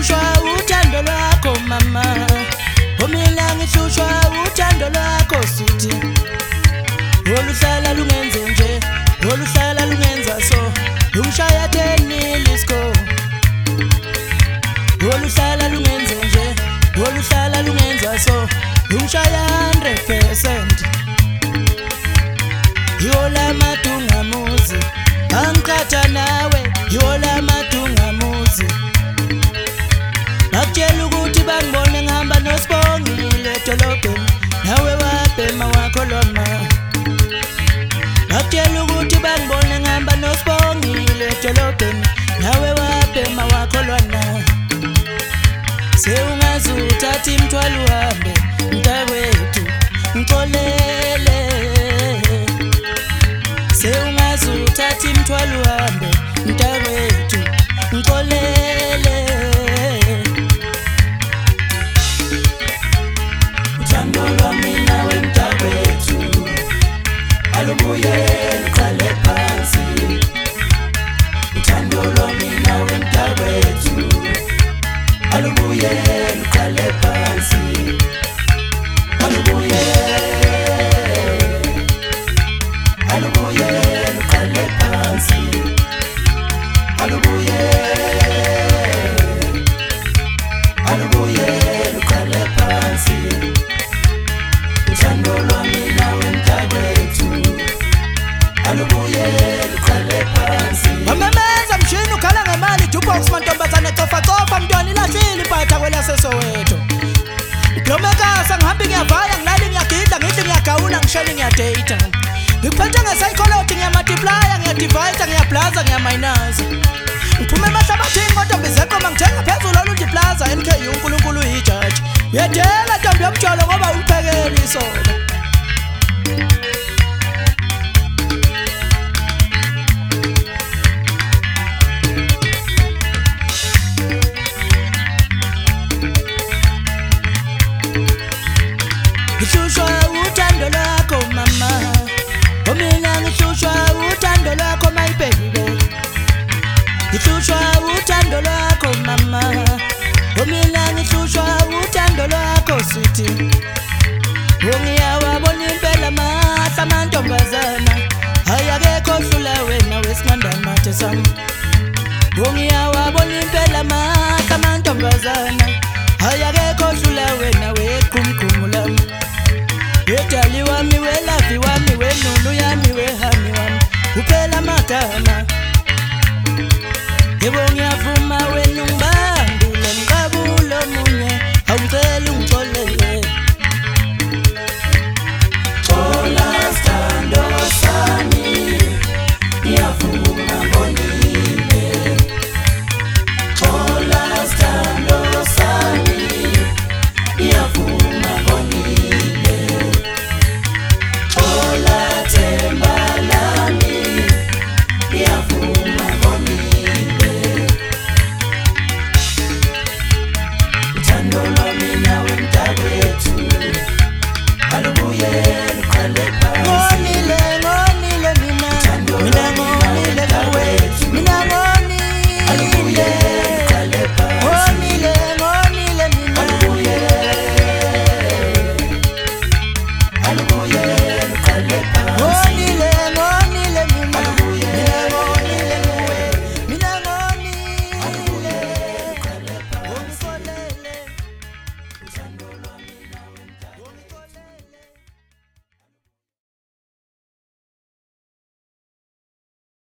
Ngihlushwa uthando lwakho mama, mina ngihlushwa uthando lwakho sweetie. Oluhlala lungenze nje, oluhlala lungenza so, lungishaya 10 milisco. Oluhlala lungenze nje, oluhlala lungenza so, lungishaya 100%. Yola madunga muzi, angikhatha nawe, yola madunga muzi. Bakutshela ukuthi bangibone ngihamba noSibongile edolobheni, nawe wabhema wakholoma. Bakutshela ukuthi bangibone ngihamba noSibongile edolobheni, nawe wabhema wakholwana. Sewungaze uthathe imithwalo uhambe, mntakwethu ngixolele. Sewungaze uthathe imithwalo uhambe, mntakwethu ngixolele. Uthando lwami nawe mntakwethu alubuye luqale phansi. Uthando lwami nawe mntakwethu alubuye luqale phansi. Alubuye luqale phansi. Alubuye luqale phansi. Uthando lwami nawe mntakwethu alubuye luqale phansi. Mamemeza mshini ukhala ngemali jukebox mantombazane cofa mntwana ilahlile impatha kwelaseSoweto. Ngiblomekasa ngihambi ngiyavaya ngilali ngiyagidla ngithi ngiyagawula ngishele ngiyadata. Ngiphethe ngesayikolothi ngiyamultiplya ngiyadivide ngiyablaza ngiyaminus. Ngiphume emahlabathini kodwa bizeqoma ngithenga phezulu oluthi plaza NKU uNkulunkulu uyijaji. Uyadela ntombi yomjolo ngoba uliphekeli isoka. Ngihlushwa uthando lwakho mama, mina ngihlushwa uthando lwakho my baby. Ngihlushwa uthando lwakho mama, mina ngihlushwa uthando lwakho sweetie. Ngiyawabona impela mahla amantombazana, ayakekho hlula wena wesinqandamathe sami. Ngiyawabona impela mahla amantombazana,